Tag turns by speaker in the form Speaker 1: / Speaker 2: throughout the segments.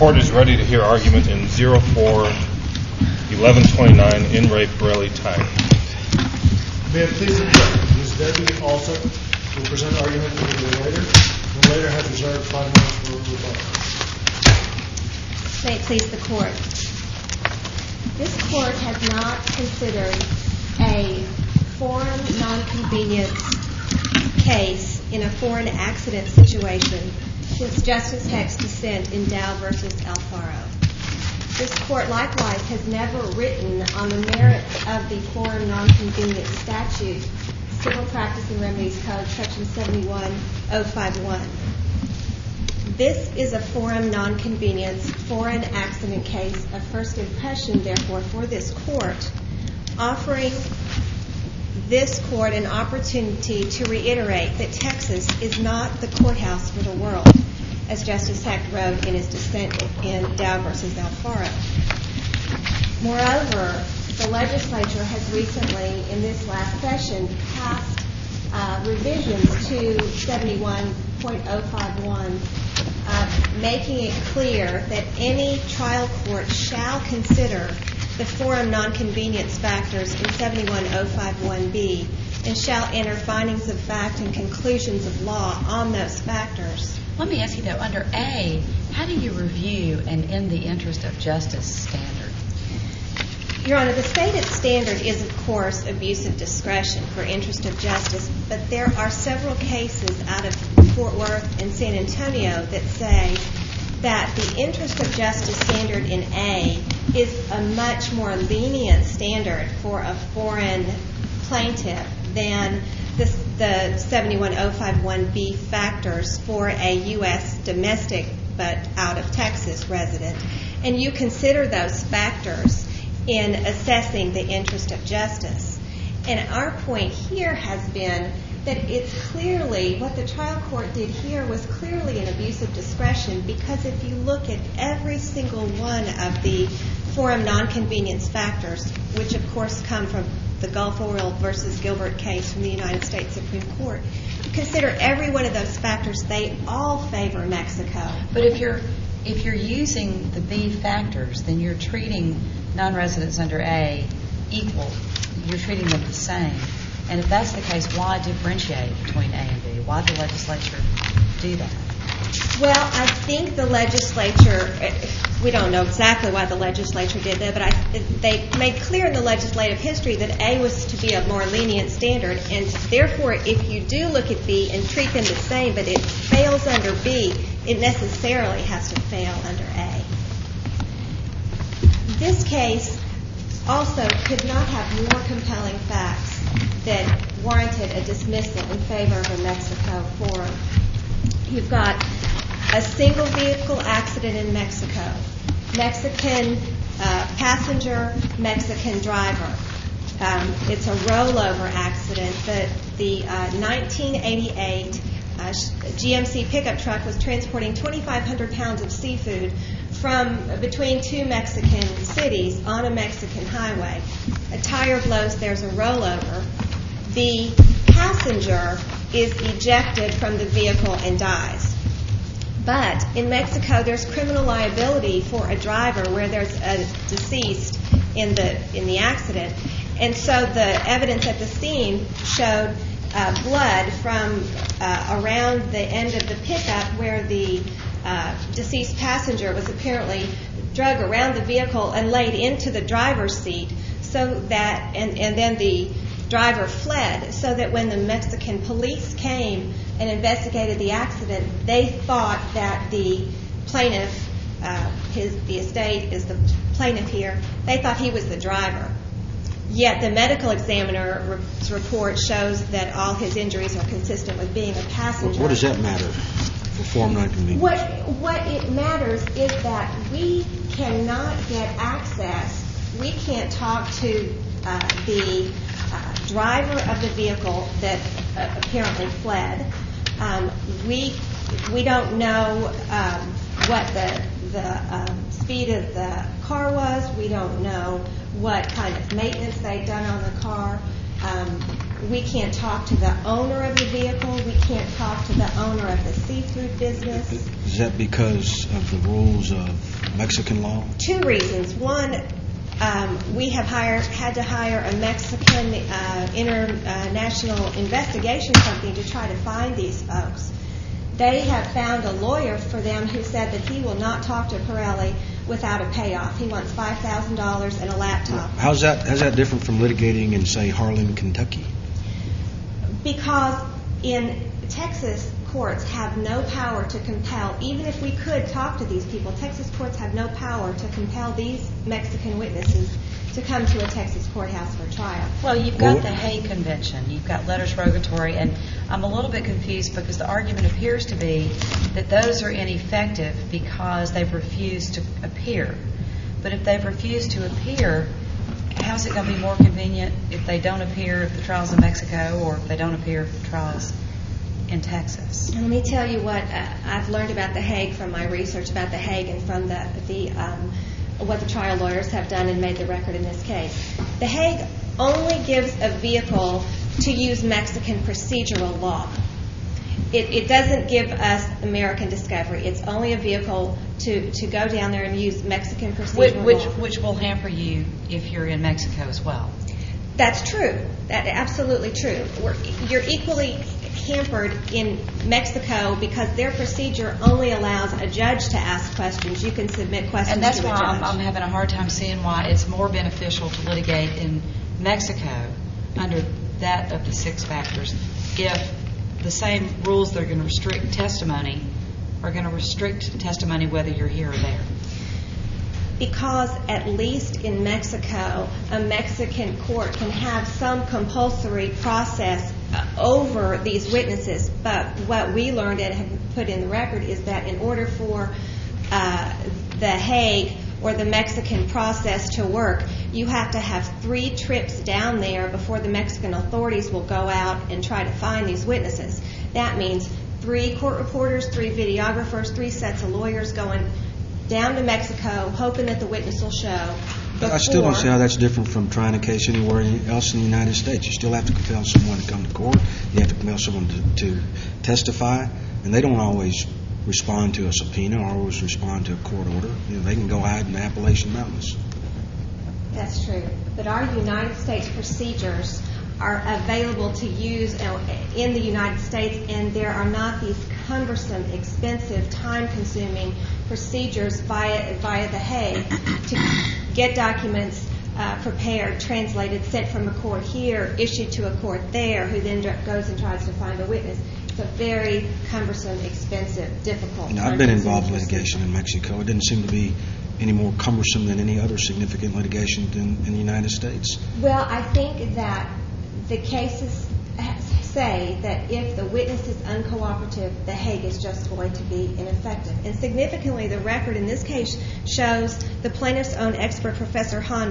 Speaker 1: Court is ready to hear argument in 04-1129 in Re Pirelli Tire.
Speaker 2: May it please the Court, Ms. Debbie Alton will present argument to the relator. The relator has reserved 5 minutes for rebuttal.
Speaker 3: May it please the Court. This Court has not considered a foreign nonconvenience case in a foreign accident situation since Justice Heck's dissent in Dow v. Alfaro. This Court likewise has never written on the merits of the foreign nonconvenience statute, Civil Practice and Remedies Code, Section 71051. This is a foreign nonconvenience, foreign accident case of first impression, therefore, for this Court, offering this Court an opportunity to reiterate that Texas is not the courthouse for the world, as Justice Heck wrote in his dissent in Dow v. Alfaro. Moreover, the legislature has recently, in this last session, passed revisions to 71.051, making it clear that any trial court shall consider the foreign nonconvenience factors in 71051B and shall enter findings of fact and conclusions of law on those factors.
Speaker 4: Let me ask you, though, under A, how do you review an in the interest of justice standard?
Speaker 3: Your Honor, the stated standard is, of course, abuse of discretion for interest of justice, but there are several cases out of Fort Worth and San Antonio that say that the interest of justice standard in A is a much more lenient standard for a foreign plaintiff than the 71051B factors for a U.S. domestic but out of Texas resident. And you consider those factors in assessing the interest of justice. And our point here has been that it's clearly, what the trial court did here was clearly an abuse of discretion, because if you look at every single one of the foreign nonconvenience factors, which of course come from the Gulf Oil versus Gilbert case from the United States Supreme Court, you consider every one of those factors, they all favor Mexico.
Speaker 4: But if you're using the B factors, then you're treating non-residents under A equal. You're treating them the same. And if that's the case, why differentiate between A and B? Why did the legislature do that?
Speaker 3: Well, I think the legislature, we don't know exactly why the legislature did that, but they made clear in the legislative history that A was to be a more lenient standard, and therefore if you do look at B and treat them the same, but it fails under B, it necessarily has to fail under A. This case also could not have more compelling facts that warranted a dismissal in favor of a Mexico forum. You've got a single vehicle accident in Mexico, Mexican passenger, Mexican driver. It's a rollover accident. The 1988 GMC pickup truck was transporting 2,500 pounds of seafood from between two Mexican cities on a Mexican highway. A tire blows, there's a rollover. The passenger is ejected from the vehicle and dies. But in Mexico, there's criminal liability for a driver where there's a deceased in the accident. And so the evidence at the scene showed blood from around the end of the pickup where the deceased passenger was apparently drug around the vehicle and laid into the driver's seat, so that and then the driver fled, so that when the Mexican police came and investigated the accident, they thought that the plaintiff, the estate is the plaintiff here, they thought he was the driver. Yet the medical examiner's report shows that all his injuries are consistent with being a passenger.
Speaker 5: What does that matter for forum nonconvenience?
Speaker 3: What it matters is that we cannot get access. We can't talk to the driver of the vehicle that apparently fled. We don't know what the speed of the car was. We don't know what kind of maintenance they'd done on the car. We can't talk to the owner of the vehicle. We can't talk to the owner of the seafood business.
Speaker 5: Is that because of the rules of Mexican law?
Speaker 3: Two reasons. One, we have had to hire a Mexican international investigation company to try to find these folks. They have found a lawyer for them who said that he will not talk to Pirelli without a payoff. He wants $5,000 and a laptop.
Speaker 5: How's that different from litigating in, say, Harlan, Kentucky?
Speaker 3: Because in Texas, courts have no power to compel, even if we could talk to these people, Texas courts have no power to compel these Mexican witnesses to come to a Texas courthouse for trial.
Speaker 4: Well, you've got the Hague Convention, you've got letters rogatory, and I'm a little bit confused because the argument appears to be that those are ineffective because they've refused to appear. But if they've refused to appear, how's it going to be more convenient if they don't appear if the trial's in Mexico or if they don't appear if the trial's in Texas?
Speaker 3: Let me tell you what I've learned about the Hague from my research about the Hague and from what the trial lawyers have done and made the record in this case. The Hague only gives a vehicle to use Mexican procedural law. It doesn't give us American discovery. It's only a vehicle to go down there and use Mexican procedural law.
Speaker 4: Which will hamper you if you're in Mexico as well.
Speaker 3: That's true. That's absolutely true. You're equally hampered in Mexico because their procedure only allows a judge to ask questions. You can submit questions to a judge.
Speaker 4: And that's why I'm having a hard time seeing why it's more beneficial to litigate in Mexico under that of the 6 factors if the same rules that are going to restrict testimony are going to restrict testimony whether you're here or there.
Speaker 3: Because at least in Mexico, a Mexican court can have some compulsory process over these witnesses. But what we learned and have put in the record is that in order for the Hague or the Mexican process to work, you have to have 3 trips down there before the Mexican authorities will go out and try to find these witnesses. That means 3 court reporters, 3 videographers, 3 sets of lawyers going down to Mexico, hoping that the witness will show.
Speaker 5: I still don't see how that's different from trying a case anywhere else in the United States. You still have to compel someone to come to court. You have to compel someone to testify, and they don't always respond to a subpoena or always respond to a court order. They can go hide in the Appalachian Mountains.
Speaker 3: That's true. But our United States procedures are available to use in the United States, and there are not these cumbersome, expensive, time-consuming procedures via the Hague to get documents prepared, translated, sent from a court here, issued to a court there, who then goes and tries to find a witness. It's a very cumbersome, expensive, difficult.
Speaker 5: I've been involved in litigation in Mexico. It didn't seem to be any more cumbersome than any other significant litigation in the United States.
Speaker 3: Well, I think that the cases say that if the witness is uncooperative, the Hague is just going to be ineffective. And significantly, the record in this case shows the plaintiff's own expert, Professor Hans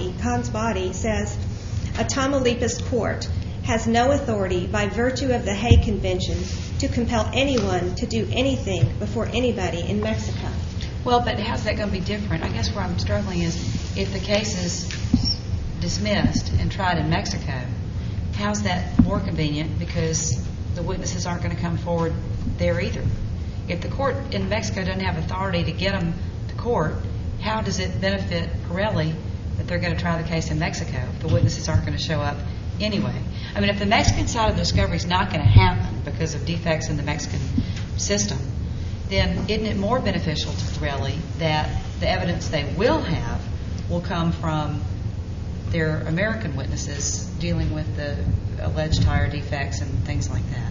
Speaker 3: Body, says a Tamaulipas court has no authority by virtue of the Hague Convention to compel anyone to do anything before anybody in Mexico.
Speaker 4: Well, but how's that going to be different? I guess where I'm struggling is if the case is dismissed and tried in Mexico, how's that more convenient because the witnesses aren't going to come forward there either? If the court in Mexico doesn't have authority to get them to court, how does it benefit Pirelli that they're going to try the case in Mexico if the witnesses aren't going to show up anyway? I mean, if the Mexican side of the discovery is not going to happen because of defects in the Mexican system, then isn't it more beneficial to Pirelli that the evidence they will have will come from their American witnesses dealing with the alleged tire defects and things like that?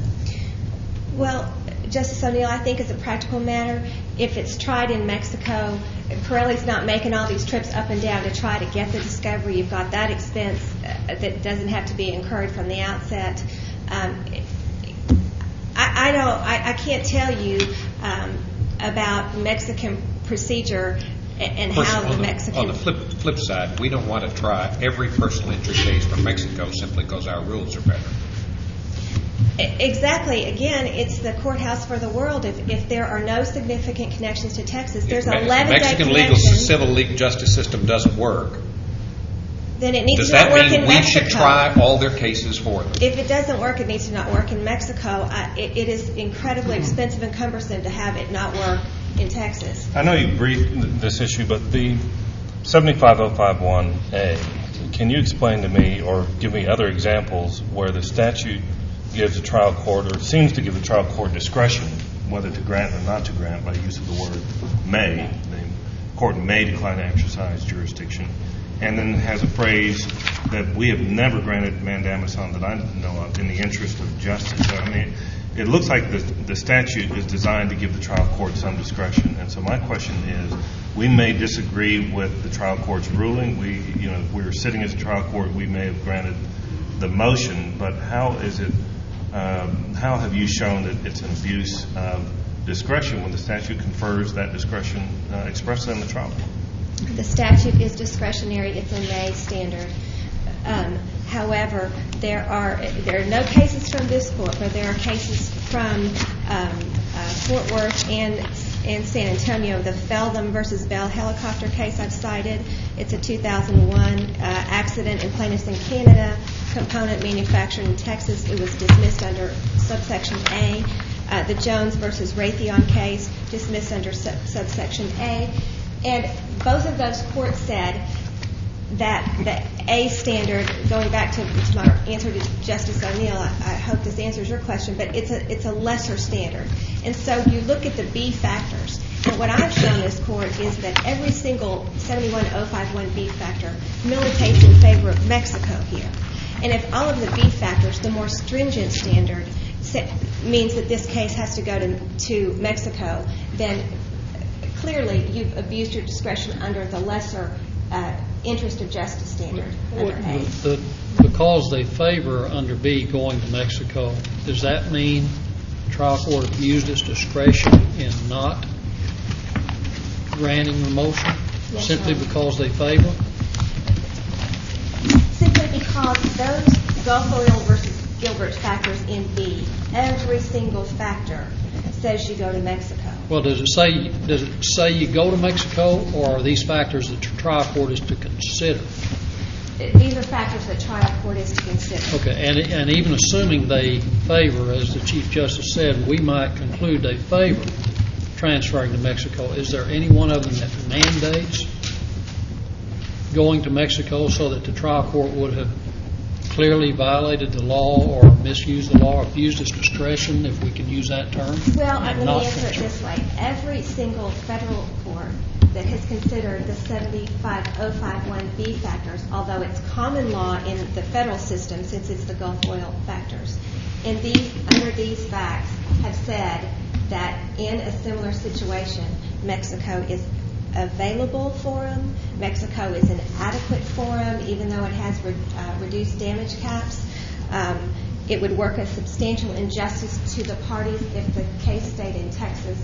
Speaker 3: Well, Justice O'Neill, I think as a practical matter, if it's tried in Mexico, Pirelli's not making all these trips up and down to try to get the discovery. You've got that expense that doesn't have to be incurred from the outset. I can't tell you about Mexican procedure and how the Mexican...
Speaker 6: On the flip side, we don't want to try every personal injury case from Mexico simply because our rules are better.
Speaker 3: Exactly. Again, it's the courthouse for the world. If there are no significant connections to Texas, there's 11-day connection.
Speaker 6: Mexican civil legal justice system doesn't work.
Speaker 3: then it needs
Speaker 6: Does
Speaker 3: to not
Speaker 6: that
Speaker 3: work
Speaker 6: mean
Speaker 3: in
Speaker 6: we
Speaker 3: Mexico.
Speaker 6: should try all their cases for them?
Speaker 3: If it doesn't work, it needs to not work in Mexico. It is incredibly expensive and cumbersome to have it not work in Texas.
Speaker 1: I know you briefed this issue, but the 75051A, can you explain to me or give me other examples where the statute gives the trial court, or seems to give the trial court discretion whether to grant or not to grant by use of the word may? The court may decline to exercise jurisdiction, and then has a phrase that we have never granted mandamus on that I know of in the interest of justice. So, I mean, it looks like the statute is designed to give the trial court some discretion. And so my question is, we may disagree with the trial court's ruling. If we were sitting as a trial court, we may have granted the motion. But how have you shown that it's an abuse of discretion when the statute confers that discretion expressly on the trial court?
Speaker 3: The statute is discretionary. It's a may standard. However, there are no cases from this court, but there are cases from Fort Worth and San Antonio. The Feldham versus Bell helicopter case I've cited. It's a 2001 accident in plaintiffs in Canada, component manufactured in Texas. It was dismissed under subsection A. The Jones versus Raytheon case, dismissed under subsection A. And both of those courts said that the A standard, going back to my answer to Justice O'Neill, I hope this answers your question, but it's a lesser standard. And so you look at the B factors. And what I've shown this court is that every single 71051B factor militates in favor of Mexico here. And if all of the B factors, the more stringent standard, means that this case has to go to Mexico, then clearly you've abused your discretion under the lesser interest of justice standard under A.
Speaker 7: Because they favor under B going to Mexico, does that mean the trial court abused its discretion in not granting the motion?
Speaker 3: Yes,
Speaker 7: simply
Speaker 3: sir.
Speaker 7: because they favor?
Speaker 3: Simply because those Gulf Oil versus Gilbert factors in B, every single factor says you go to Mexico.
Speaker 7: Well, does it say you go to Mexico, or are these factors that the trial court is to consider?
Speaker 3: These are factors that trial court is to consider.
Speaker 7: Okay, and even assuming they favor, as the Chief Justice said, we might conclude they favor transferring to Mexico. Is there any one of them that mandates going to Mexico so that the trial court would have clearly violated the law or misused the law, or abused its discretion, if we can use that term?
Speaker 3: Well, let me answer it this way. Every single federal court that has considered the 75051B factors, although it's common law in the federal system since it's the Gulf Oil factors, and under these facts have said that in a similar situation, Mexico is available forum. Mexico is an adequate forum, even though it has reduced damage caps. It would work a substantial injustice to the parties if the case stayed in Texas.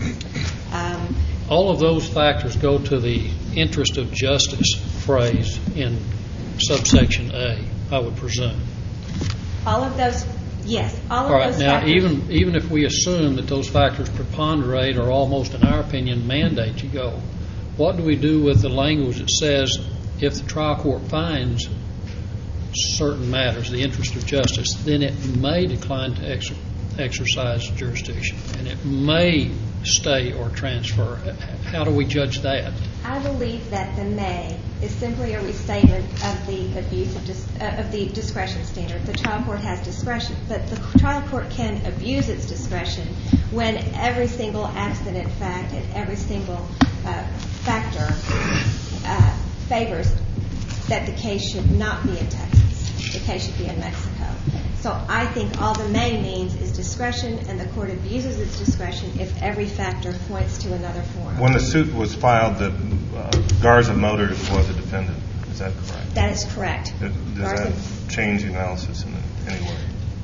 Speaker 7: All of those factors go to the interest of justice phrase in subsection A, I would presume.
Speaker 3: All of those, yes.
Speaker 7: All right, now even if we assume that those factors preponderate or almost, in our opinion, mandate you go, what do we do with the language that says if the trial court finds certain matters, the interest of justice, then it may decline to exercise jurisdiction, and it may stay or transfer? How do we judge that?
Speaker 3: I believe that the may is simply a restatement of the abuse of the discretion standard. The trial court has discretion, but the trial court can abuse its discretion when every single accident fact and every single factor favors that the case should not be in Texas. The case should be in Mexico. So I think all the may means is discretion, and the court abuses its discretion if every factor points to another forum.
Speaker 1: When the suit was filed, Garza Motors was a defendant. Is that correct?
Speaker 3: That is correct.
Speaker 1: Does that change the analysis in any way?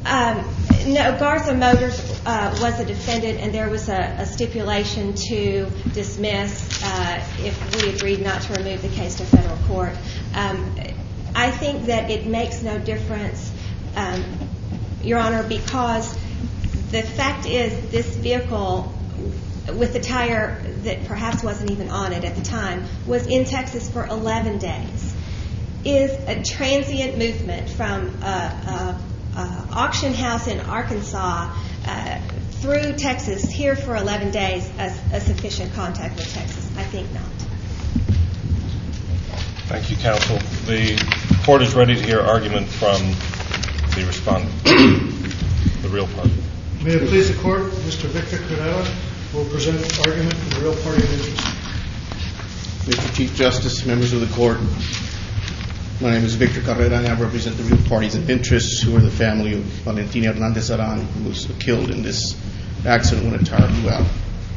Speaker 3: No, Garza Motors was a defendant, and there was a stipulation to dismiss if we agreed not to remove the case to federal court. I think that it makes no difference, Your Honor, because the fact is this vehicle with the tire that perhaps wasn't even on it at the time was in Texas for 11 days. is a transient movement from an auction house in Arkansas through Texas, here for 11 days, a sufficient contact with Texas? I think not.
Speaker 1: Thank you, counsel. The court is ready to hear argument from the respondent, the real party.
Speaker 2: May it please the court, Mr. Victor Carrera will present argument for the real party of interest.
Speaker 8: Mr. Chief Justice, members of the court, my name is Victor Carrera, and I represent the real parties of interest, who are the family of Valentina Hernandez Aran, who was killed in this accident when a tire blew out.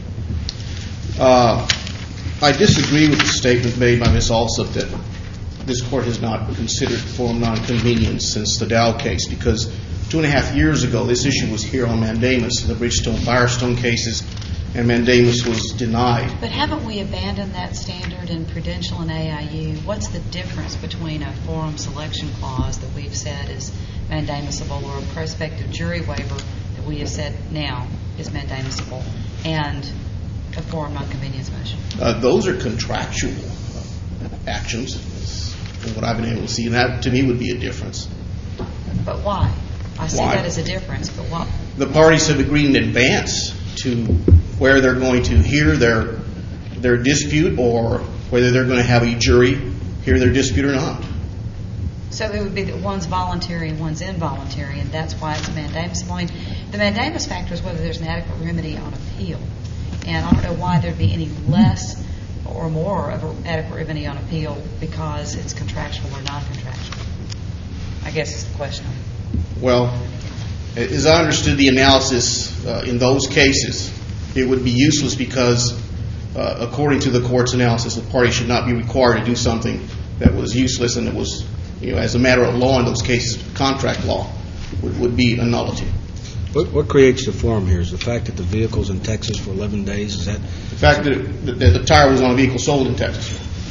Speaker 8: I disagree with the statement made by Ms. Alsop that this court has not considered forum nonconvenience since the Dow case, because 2.5 years ago this issue was here on mandamus, the Bridgestone-Firestone cases, and mandamus was denied.
Speaker 4: But haven't we abandoned that standard in Prudential and AIU? What's the difference between a forum selection clause that we've said is mandamusable, or a prospective jury waiver that we have said now is mandamusable, and a forum nonconvenience motion?
Speaker 8: Those are contractual actions, from what I've been able to see, and that to me would be a difference.
Speaker 4: But why? I see that as a difference, but why?
Speaker 8: The parties have agreed in advance to where they're going to hear their dispute, or whether they're going to have a jury hear their dispute or not.
Speaker 4: So it would be that one's voluntary and one's involuntary, and that's why it's mandamus. I mean, the mandamus factor is whether there's an adequate remedy on appeal. And I don't know why there'd be any less or more of an adequate remedy on appeal because it's contractual or non-contractual. I guess is the question.
Speaker 8: Well, as I understood the analysis in those cases, it would be useless because, according to the court's analysis, the party should not be required to do something that was useless, and it was, as a matter of law in those cases, contract law would be a nullity.
Speaker 5: What creates the forum here? Is the fact that the vehicle's in Texas for 11 days? Is that
Speaker 8: the fact that the tire was on a vehicle sold in Texas?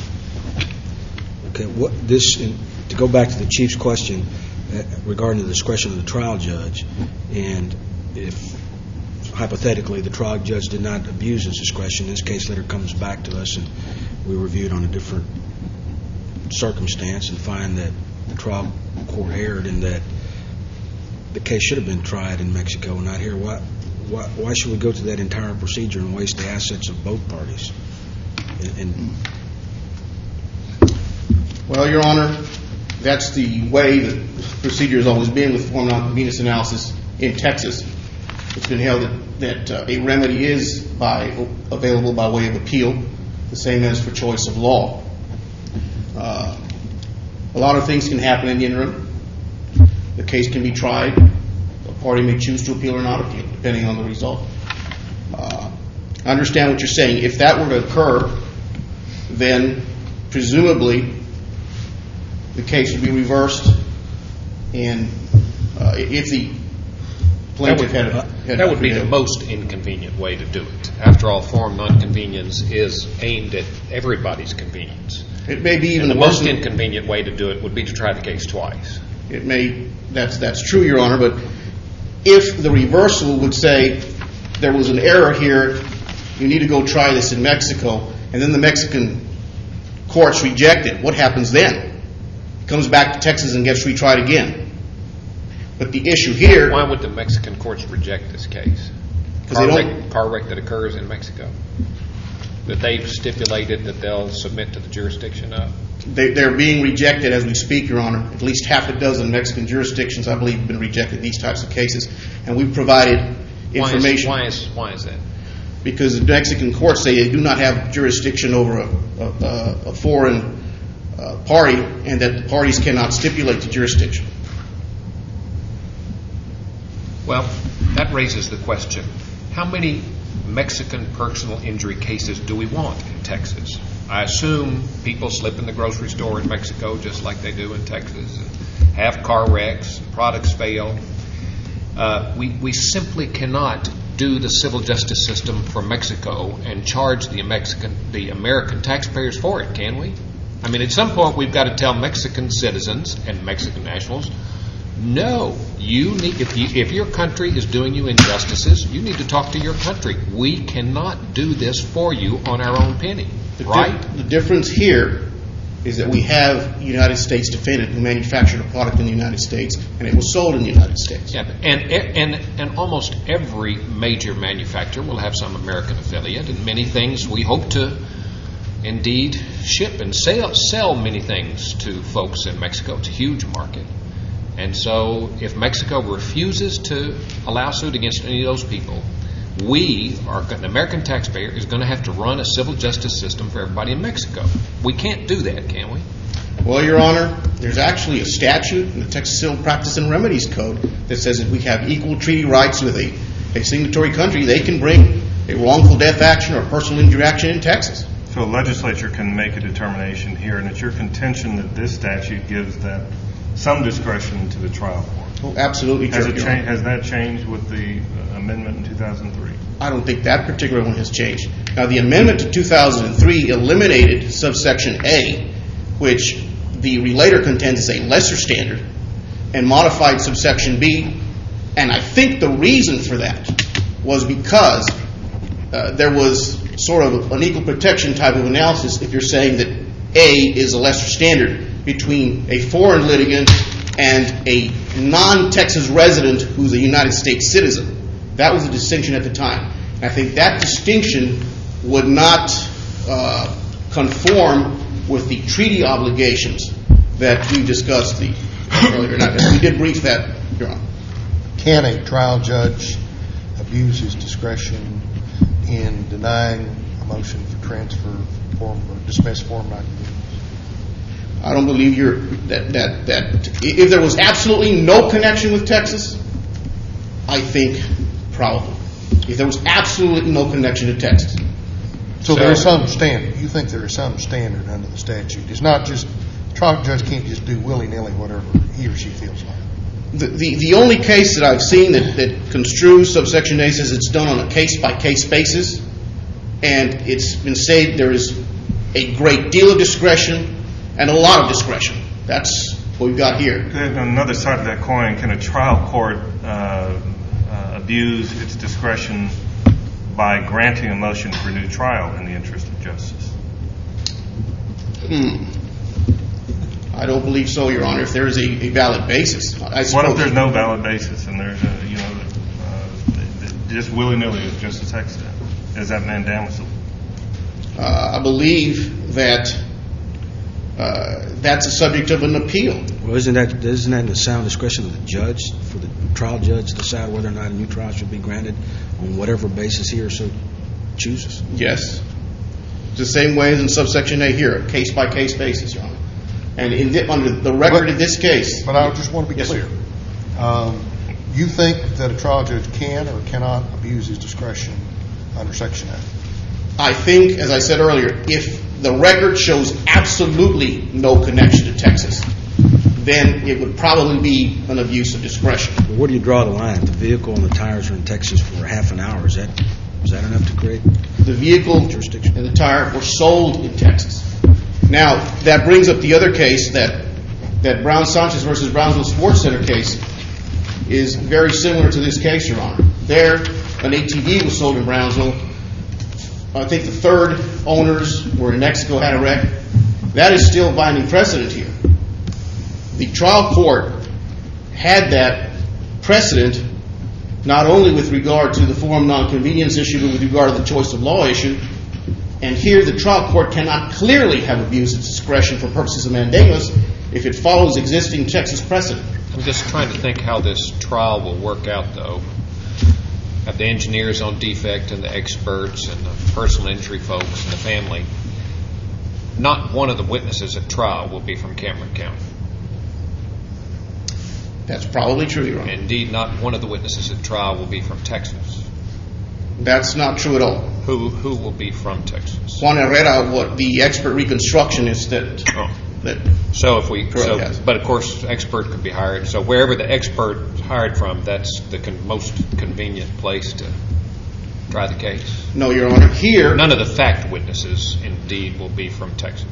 Speaker 5: Okay. To go back to the Chief's question regarding the discretion of the trial judge, and if hypothetically the trial judge did not abuse his discretion, this case later comes back to us and we review it on a different circumstance and find that the trial court erred and that the case should have been tried in Mexico and not here. Why should we go through that entire procedure and waste the assets of both parties?
Speaker 8: Well, Your Honor, that's the way the procedure has always been with forum nonconvenience analysis in Texas. It's been held that a remedy is available by way of appeal, the same as for choice of law. A lot of things can happen in the interim. The case can be tried. A party may choose to appeal or not appeal, depending on the result. I understand what you're saying. If that were to occur, then presumably the case would be reversed, and if the plaintiff
Speaker 6: that would be the most inconvenient way to do it. After all, forum nonconvenience is aimed at everybody's convenience.
Speaker 8: It may be even
Speaker 6: the most inconvenient way to do it would be to try the case twice.
Speaker 8: It may. That's true, Your Honor. But if the reversal would say there was an error here, you need to go try this in Mexico, and then the Mexican courts reject it, what happens then? It comes back to Texas and gets retried again. But the issue here...
Speaker 6: Why would the Mexican courts reject this case? Car wreck that occurs in Mexico? That they've stipulated that they'll submit to the jurisdiction of?
Speaker 8: They're being rejected as we speak, Your Honor. At least half a dozen Mexican jurisdictions, I believe, have been rejected these types of cases. And we've provided information.
Speaker 6: Why is that?
Speaker 8: Because the Mexican courts say they do not have jurisdiction over a foreign party, and that the parties cannot stipulate the jurisdiction.
Speaker 6: Well, that raises the question, how many Mexican personal injury cases do we want in Texas? I assume people slip in the grocery store in Mexico just like they do in Texas, and have car wrecks, products fail. We simply cannot do the civil justice system for Mexico and charge the American taxpayers for it, can we? I mean, at some point we've got to tell Mexican citizens and Mexican nationals, no, you need, if your country is doing you injustices, you need to talk to your country. We cannot do this for you on our own penny, right?
Speaker 8: The difference here is that we have a United States defendant who manufactured a product in the United States and it was sold in the United States.
Speaker 6: Yeah, and almost every major manufacturer will have some American affiliate, and many things we hope to indeed ship and sell many things to folks in Mexico. It's a huge market. And so if Mexico refuses to allow suit against any of those people, the American taxpayer is going to have to run a civil justice system for everybody in Mexico. We can't do that, can we?
Speaker 8: Well, Your Honor, there's actually a statute in the Texas Civil Practice and Remedies Code that says if we have equal treaty rights with a signatory country, they can bring a wrongful death action or personal injury action in Texas.
Speaker 1: So a legislature can make a determination here, and it's your contention that this statute gives that some discretion to the trial court.
Speaker 8: Oh, absolutely true.
Speaker 1: Has that changed with the amendment in 2003?
Speaker 8: I don't think that particular one has changed. Now, the amendment to 2003 eliminated subsection A, which the relator contends is a lesser standard, and modified subsection B. And I think the reason for that was because there was sort of an equal protection type of analysis if you're saying that A is a lesser standard between a foreign litigant and a non-Texas resident who's a United States citizen. That was the distinction at the time. I think that distinction would not conform with the treaty obligations that we discussed earlier. We did brief that, Your Honor.
Speaker 9: Can a trial judge abuse his discretion in denying a motion for transfer form or dismiss form not convenience?
Speaker 8: I don't believe that if there was absolutely no connection with Texas, I think probably. If there was absolutely no connection to Texas.
Speaker 9: So there is some standard. You think there is some standard under the statute. It's not just, the trial judge can't just do willy-nilly whatever he or she feels like.
Speaker 8: The only case that I've seen that construes subsection A says it's done on a case-by-case basis, and it's been said there is a great deal of discretion and a lot of discretion. That's what we've got here.
Speaker 1: On another side of that coin, can a trial court abuse its discretion by granting a motion for a new trial in the interest of justice?
Speaker 8: I don't believe so, Your Honor, if there is a valid basis.
Speaker 1: What if there's no valid basis and there's just willy-nilly, as Justice Heck said? Is that mandamusable?
Speaker 8: I believe that that's a subject of an appeal.
Speaker 5: Well, isn't that in the sound discretion of the judge, for the trial judge to decide whether or not a new trial should be granted on whatever basis he or so chooses?
Speaker 8: Yes. It's the same way as in subsection A here, a case-by-case basis, Your Honor. And under the record in this case.
Speaker 9: But I just want to be clear. You think that a trial judge can or cannot abuse his discretion under Section A?
Speaker 8: I think, as I said earlier, if the record shows absolutely no connection to Texas, then it would probably be an abuse of discretion.
Speaker 5: But where do you draw the line? The vehicle and the tires are in Texas for half an hour. Is that enough to create
Speaker 8: the vehicle
Speaker 5: jurisdiction?
Speaker 8: And the tire were sold in Texas. Now, that brings up the other case, that Brown-Sanchez versus Brownsville Sports Center case is very similar to this case, Your Honor. There, an ATV was sold in Brownsville. I think the third owners were in Mexico, had a wreck. That is still binding precedent here. The trial court had that precedent not only with regard to the forum nonconvenience issue, but with regard to the choice of law issue. And here the trial court cannot clearly have abused its discretion for purposes of mandamus if it follows existing Texas precedent.
Speaker 6: I'm just trying to think how this trial will work out, though. Have the engineers on defect and the experts and the personal injury folks and the family. Not one of the witnesses at trial will be from Cameron County.
Speaker 8: That's probably true, Your Honor.
Speaker 6: Indeed, not one of the witnesses at trial will be from Texas.
Speaker 8: That's not true at all.
Speaker 6: Who will be from Texas?
Speaker 8: Juan Herrera, the expert reconstructionist
Speaker 6: but of course, expert could be hired. So wherever the expert is hired from, that's the most convenient place to try the case.
Speaker 8: No, Your Honor. Here,
Speaker 6: none of the fact witnesses, indeed, will be from Texas.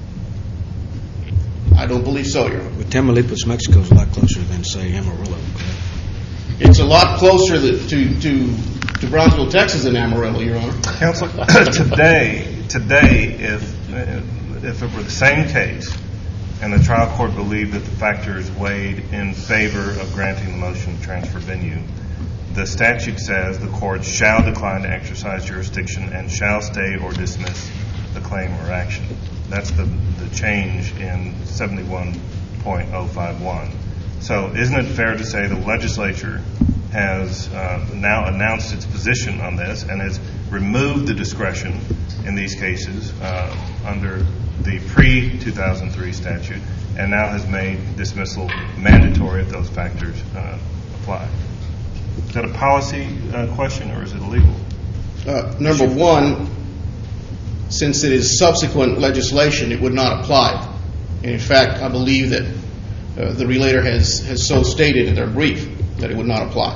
Speaker 8: I don't believe so, Your Honor.
Speaker 5: But Tamaulipas, Mexico is a lot closer than, say, Amarillo.
Speaker 8: It's a lot closer to Brownsville, Texas than Amarillo, Your Honor.
Speaker 1: Counsel, today, if if it were the same case and the trial court believed that the factors weighed in favor of granting the motion to transfer venue, the statute says the court shall decline to exercise jurisdiction and shall stay or dismiss the claim or action. That's the change in 71.051. So isn't it fair to say the legislature has now announced its position on this and has removed the discretion in these cases under the pre-2003 statute and now has made dismissal mandatory if those factors apply? Is that a policy question or is it illegal?
Speaker 8: Number one, since it is subsequent legislation, it would not apply. And in fact, I believe that the relator has so stated in their brief that it would not apply.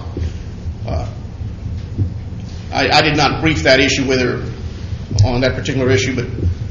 Speaker 8: I did not brief that issue on that particular issue, but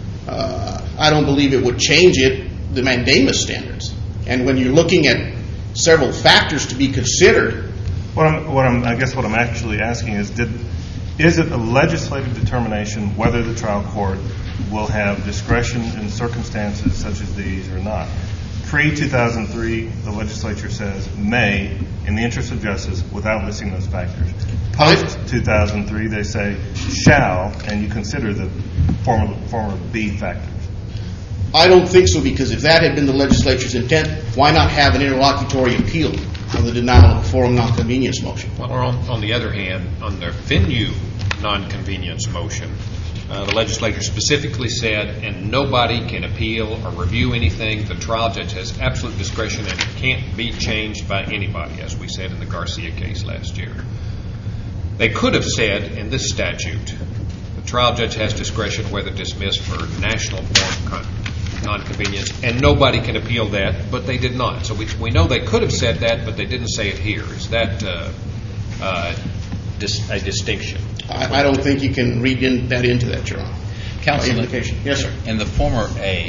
Speaker 8: I don't believe it would change the mandamus standards. And when you're looking at several factors to be considered,
Speaker 1: I guess what I'm actually asking is it a legislative determination whether the trial court will have discretion in circumstances such as these or not? Pre-2003, the legislature says may, in the interest of justice, without listing those factors. Post-2003, they say shall, and you consider the former B factors.
Speaker 8: I don't think so, because if that had been the legislature's intent, why not have an interlocutory appeal of the denial of a forum nonconvenience motion?
Speaker 6: Well, on the other hand, on the venue nonconvenience motion, the legislature specifically said, and nobody can appeal or review anything. The trial judge has absolute discretion and it can't be changed by anybody, as we said in the Garcia case last year. They could have said in this statute, the trial judge has discretion whether to dismiss for national forum nonconvenience, and nobody can appeal that, but they did not. So we know they could have said that, but they didn't say it here. Is that a distinction?
Speaker 8: I don't think you can read that into that, Your Honor.
Speaker 10: Counsel,
Speaker 8: yes, sir.
Speaker 10: In the former A,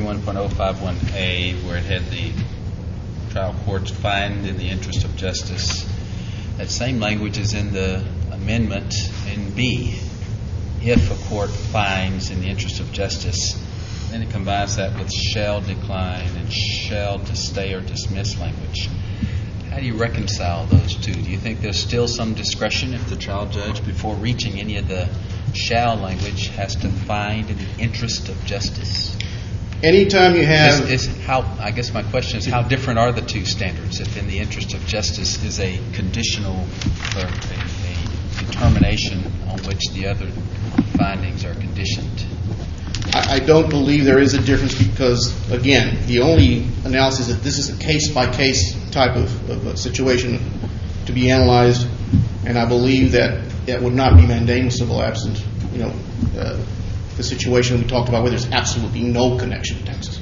Speaker 10: 71.051A, where it had the trial courts find in the interest of justice, that same language is in the amendment in B. If a court finds in the interest of justice, then it combines that with shall decline and shall to stay or dismiss language. How do you reconcile those two? Do you think there's still some discretion if the trial judge, before reaching any of the shall language, has to find in the interest of justice?
Speaker 8: Anytime you have...
Speaker 10: I guess my question is, how different are the two standards if in the interest of justice is a conditional or a determination on which the other findings are conditioned?
Speaker 8: I don't believe there is a difference because, again, the only analysis is that this is a case-by-case type of situation to be analyzed, and I believe that that would not be mandamusable absent, the situation we talked about where there's absolutely no connection to Texas.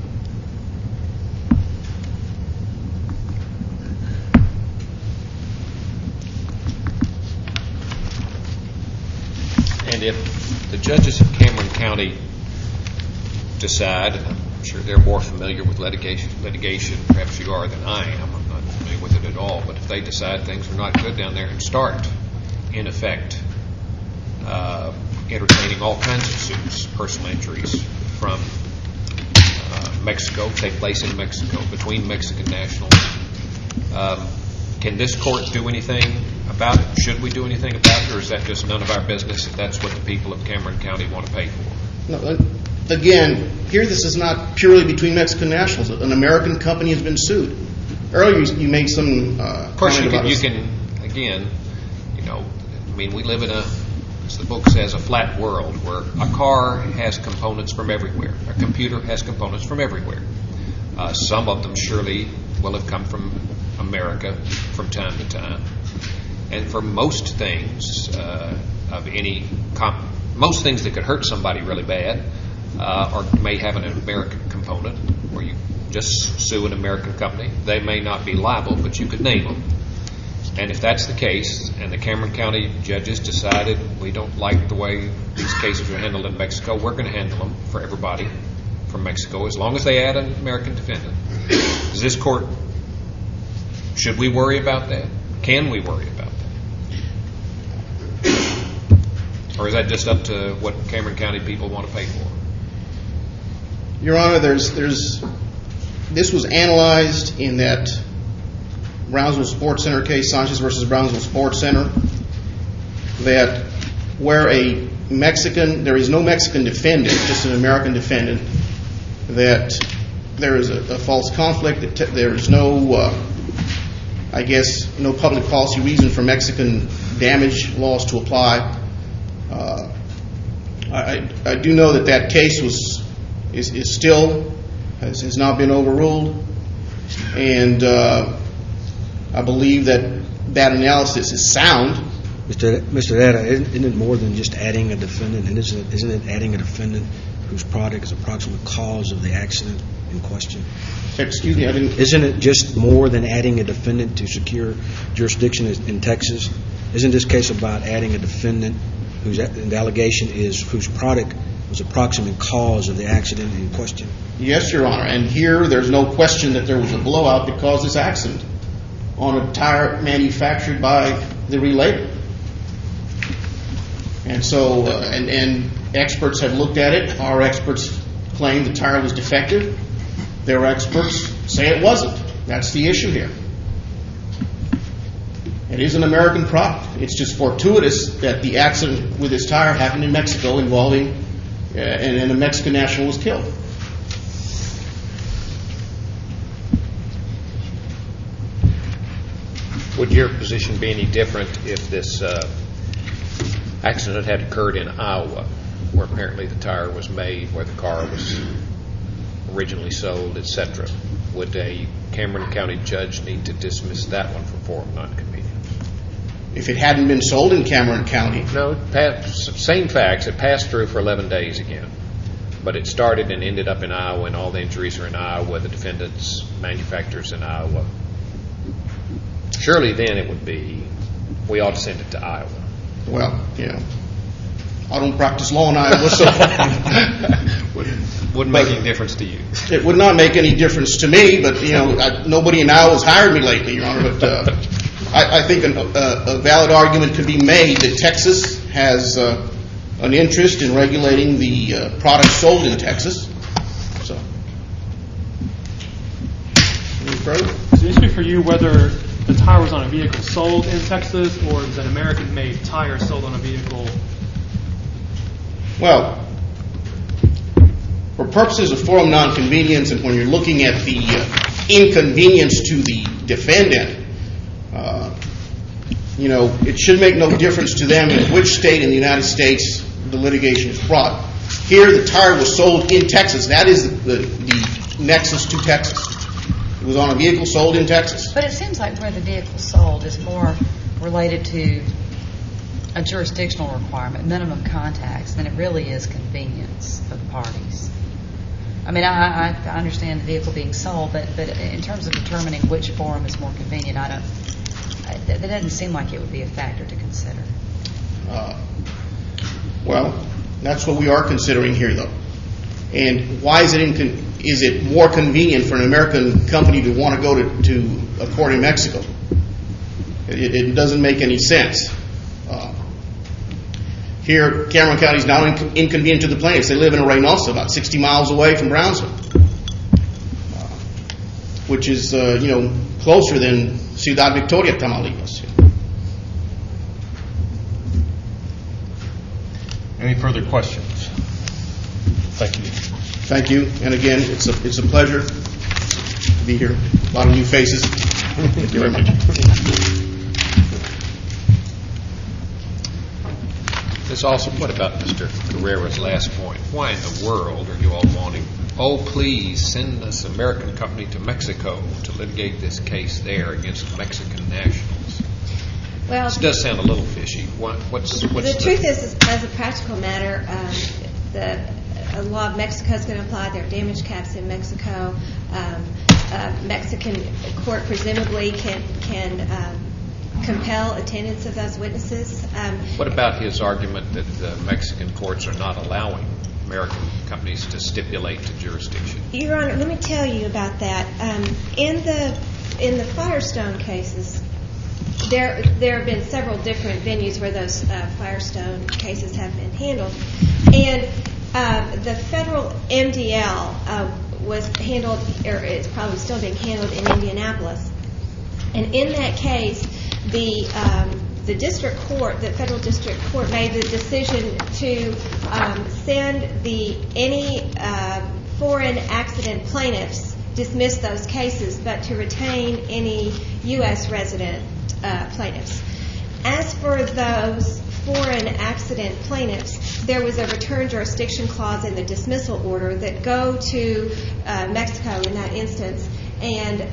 Speaker 6: And if the judges of Cameron County decide, and I'm sure they're more familiar with litigation, perhaps you are, than I am. I'm not familiar with it at all. But if they decide things are not good down there and start, in effect, entertaining all kinds of suits, personal injuries from Mexico, take place in Mexico, between Mexican nationals, can this court do anything about it? Should we do anything about it, or is that just none of our business if that's what the people of Cameron County want to pay for?
Speaker 8: No, again, here this is not purely between Mexican nationals. An American company has been sued. Earlier you made some
Speaker 6: of course, you can, again, we live in as the book says, a flat world where a car has components from everywhere. A computer has components from everywhere. Some of them surely will have come from America from time to time. And for most things most things that could hurt somebody really bad or may have an American component where you just sue an American company. They may not be liable, but you could name them. And if that's the case, and the Cameron County judges decided we don't like the way these cases are handled in Mexico, we're going to handle them for everybody from Mexico as long as they add an American defendant. Does this court, should we worry about that? Can we worry about that? Or is that just up to what Cameron County people want to pay for?
Speaker 8: Your Honor, this was analyzed in that Brownsville Sports Center case, Sanchez versus Brownsville Sports Center, that where there is no Mexican defendant, just an American defendant, that there is a false conflict, that there is no, no public policy reason for Mexican damage laws to apply. I do know that case is still has not been overruled, and I believe that analysis is sound.
Speaker 5: Mr. Etta, isn't it more than just adding a defendant? And isn't it adding a defendant whose product is approximate cause of the accident in question?
Speaker 8: Excuse me, I didn't...
Speaker 5: Isn't it just more than adding a defendant to secure jurisdiction in Texas? Isn't this case about adding a defendant the allegation is whose product was approximate cause of the accident in question?
Speaker 8: Yes, Your Honor. And here there's no question that there was a blowout that caused this accident on a tire manufactured by the relator. And so, and experts have looked at it. Our experts claim the tire was defective. Their experts say it wasn't. That's the issue here. It is an American product. It's just fortuitous that the accident with this tire happened in Mexico involving, and a Mexican national was killed.
Speaker 6: Would your position be any different if this accident had occurred in Iowa, where apparently the tire was made, where the car was originally sold, etc.? Would a Cameron County judge need to dismiss that one for forum nonconvenience?
Speaker 8: If it hadn't been sold in Cameron County?
Speaker 6: No, same facts. It passed through for 11 days again. But it started and ended up in Iowa, and all the injuries are in Iowa, the defendants, manufacturers in Iowa. Surely then it would be, we ought to send it to Iowa.
Speaker 8: Well, I don't practice law in Iowa, so
Speaker 6: wouldn't make any difference to you.
Speaker 8: It would not make any difference to me, but nobody in Iowa has hired me lately, Your Honor. But I think a valid argument could be made that Texas has an interest in regulating the products sold in Texas. So, any further?
Speaker 11: Is the issue for you whether the tire was on a vehicle sold in Texas, or is an American-made tire sold on a vehicle?
Speaker 8: Well, for purposes of forum nonconvenience, and when you're looking at the inconvenience to the defendant, it should make no difference to them in which state in the United States the litigation is brought. Here, the tire was sold in Texas. That is the nexus to Texas. It was on a vehicle sold in Texas.
Speaker 4: But it seems like where the vehicle sold is more related to a jurisdictional requirement, minimum contacts, than it really is convenience for the parties. I mean, I understand the vehicle being sold, but in terms of determining which forum is more convenient, that doesn't seem like it would be a factor to consider.
Speaker 8: Well, that's what we are considering here, though. And why is it more convenient for an American company to want to go to a court in Mexico? It doesn't make any sense. Here, Cameron County is now inconvenient to the plaintiffs. They live in Reynosa, about 60 miles away from Brownsville, which is closer than Ciudad Victoria, Tamaulipas.
Speaker 1: Any further questions? Thank you.
Speaker 8: Thank you. And again, it's a pleasure to be here. A lot of new faces. Thank you very much.
Speaker 6: Ms. Alsop, what about Mr. Carrera's last point? Why in the world are you all wanting, please send this American company to Mexico to litigate this case there against Mexican nationals?
Speaker 3: Well,
Speaker 6: this does sound a little fishy. What's the
Speaker 3: truth is, as a practical matter, the law of Mexico is going to apply. There are damage caps in Mexico. Mexican court presumably can compel attendance of those witnesses.
Speaker 6: What about his argument that the Mexican courts are not allowing American companies to stipulate to jurisdiction? Your
Speaker 3: Honor, let me tell you about that. In the Firestone cases, there have been several different venues where those Firestone cases have been handled, and The federal MDL was handled, or it's probably still being handled in Indianapolis. And in that case, the district court, the federal district court, made the decision to send any foreign accident plaintiffs, dismiss those cases, but to retain any U.S. resident plaintiffs. As for those foreign accident plaintiffs, there was a return jurisdiction clause in the dismissal order that go to Mexico in that instance, and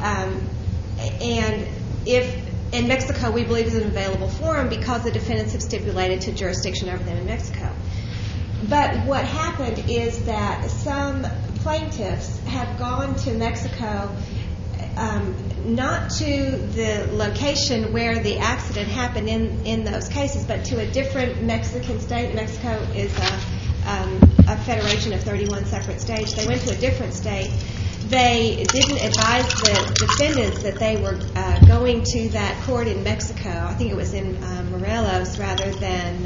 Speaker 3: Mexico, we believe, is an available forum because the defendants have stipulated to jurisdiction over them in Mexico. But what happened is that some plaintiffs have gone to Mexico, not to the location where the accident happened in those cases, but to a different Mexican state. Mexico is a federation of 31 separate states. They went to a different state. They didn't advise the defendants that they were going to that court in Mexico. I think it was in Morelos rather than,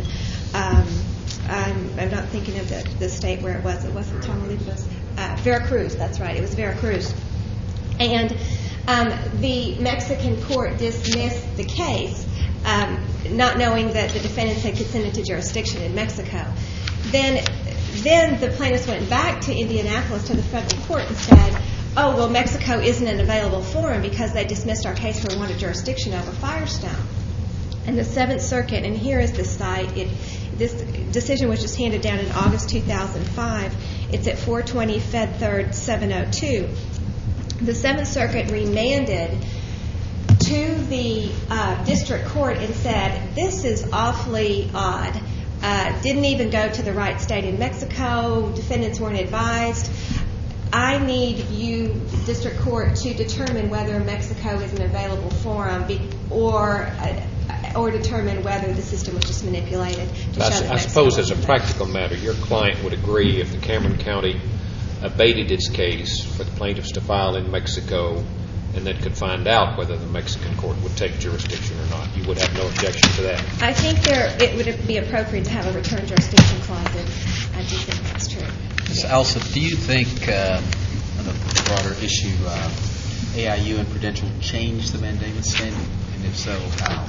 Speaker 3: I'm not thinking of the state where it was. It wasn't Tamaulipas. Veracruz, that's right. It was Veracruz. And the Mexican court dismissed the case, not knowing that the defendants had consented to jurisdiction in Mexico. Then the plaintiffs went back to Indianapolis to the federal court and said, oh, well, Mexico isn't an available forum because they dismissed our case for wanted jurisdiction over Firestone. And the Seventh Circuit, and here is the site, this decision was just handed down in August 2005. It's at 420 Fed 3rd 702. The Seventh Circuit remanded to the district court and said, this is awfully odd. Didn't even go to the right state in Mexico. Defendants weren't advised. I need you, district court, to determine whether Mexico is an available forum or determine whether the system was just manipulated.
Speaker 6: I suppose as a practical matter, your client would agree if the Cameron County abated its case for the plaintiffs to file in Mexico and then could find out whether the Mexican court would take jurisdiction or not. You would have no objection to that.
Speaker 3: I think it would be appropriate to have a return jurisdiction clause in. I do think that's true.
Speaker 10: Ms. Alsop, do you think, on the broader issue, AIU and Prudential changed the mandamus standard? And if so, how?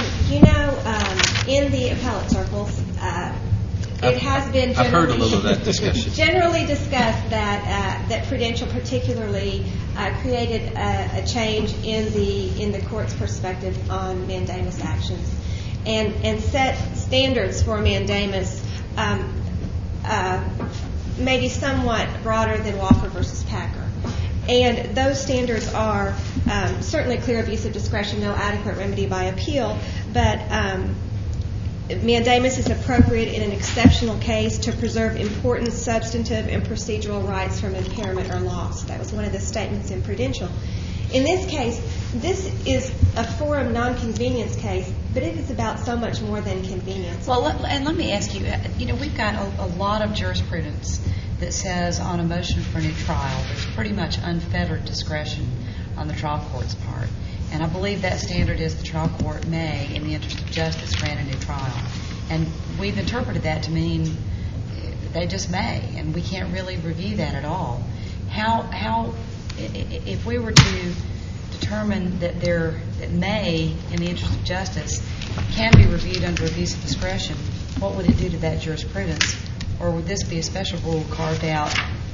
Speaker 3: In the appellate circles, it has been
Speaker 10: I've heard a little of that discussion.
Speaker 3: Generally discussed that Prudential particularly created a change in the court's perspective on mandamus actions and set standards for mandamus maybe somewhat broader than Walker versus Packer. And those standards are certainly clear abuse of discretion, no adequate remedy by appeal, but mandamus is appropriate in an exceptional case to preserve important substantive and procedural rights from impairment or loss. That was one of the statements in Prudential. In this case, this is a forum nonconvenience case, but it is about so much more than convenience.
Speaker 4: Well, and let me ask you, we've got a lot of jurisprudence that says on a motion for a new trial, there's pretty much unfettered discretion on the trial court's part. And I believe that standard is the trial court may, in the interest of justice, grant a new trial. And we've interpreted that to mean they just may, and we can't really review that at all. How if we were to determine that that may, in the interest of justice, can be reviewed under abuse of discretion, what would it do to that jurisprudence? Or would this be a special rule carved out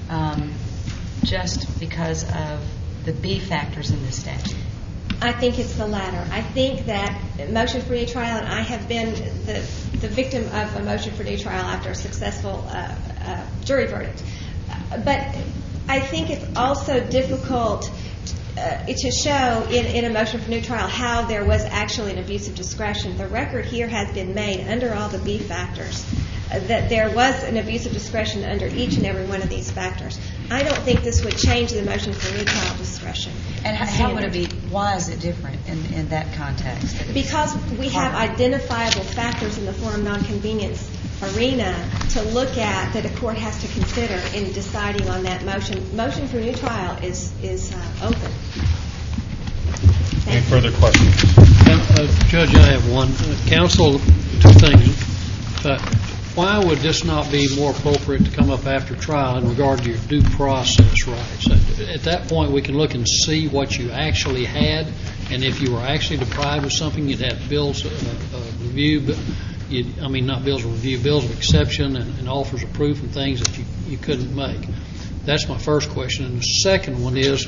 Speaker 4: just because of the B factors in this statute?
Speaker 3: I think it's the latter. I think that motion for new trial, and I have been the victim of a motion for new trial after a successful jury verdict. But I think it's also difficult to show in a motion for new trial how there was actually an abuse of discretion. The record here has been made under all the B factors that there was an abuse of discretion under each and every one of these factors. I don't think this would change the motion for new trial discretion.
Speaker 4: And how would it be? Why is it different in that context?
Speaker 3: Because we have identifiable factors in the forum nonconvenience arena to look at that a court has to consider in deciding on that motion. Motion for new trial is open.
Speaker 1: Any further questions?
Speaker 7: Judge, I have one. Counsel, two things. Why would this not be more appropriate to come up after trial in regard to your due process rights? At that point, we can look and see what you actually had, and if you were actually deprived of something, you'd have bills of review, not bills of review, bills of exception and offers of proof and things that you couldn't make. That's my first question. And the second one is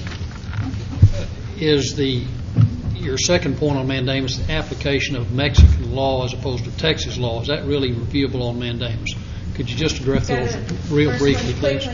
Speaker 7: your second point on mandamus, the application of Mexican law as opposed to Texas law. Is that really reviewable on mandamus? Could you just address those real briefly, please?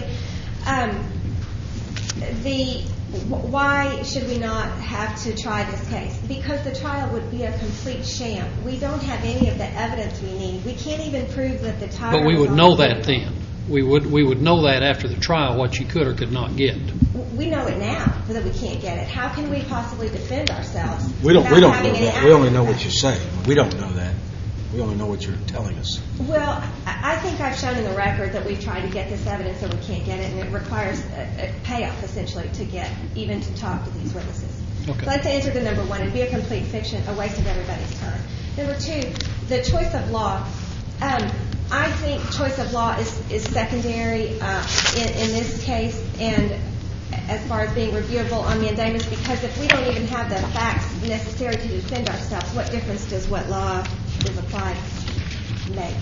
Speaker 3: Why should we not have to try this case? Because the trial would be a complete sham. We don't have any of the evidence we need. We can't even prove that the tire.
Speaker 7: But we would know that then. We would know that after the trial what you could or could not get.
Speaker 3: We know it now that we can't get it. How can we possibly defend ourselves?
Speaker 5: We don't know that. We only know what you say. We don't know that. We only know what you're telling us.
Speaker 3: Well, I think I've shown in the record that we've tried to get this evidence and we can't get it, and it requires a payoff essentially to get even to talk to these witnesses.
Speaker 7: Okay.
Speaker 3: So that's the answer to number one. It'd be a complete fiction, a waste of everybody's time. Number two, the choice of law. I think choice of law is secondary in this case, and as far as being reviewable on mandamus, because if we don't even have the facts necessary to defend ourselves, what difference does what law is applied make?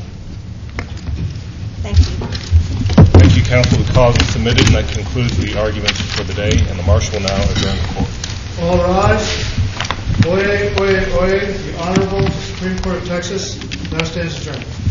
Speaker 3: Thank you.
Speaker 1: Thank you, counsel. The cause is submitted, and that concludes the arguments for the day, and the marshal will now adjourn the court.
Speaker 2: All rise. Oyez, oyez, oyez. The Honorable Supreme Court of Texas now stands adjourned.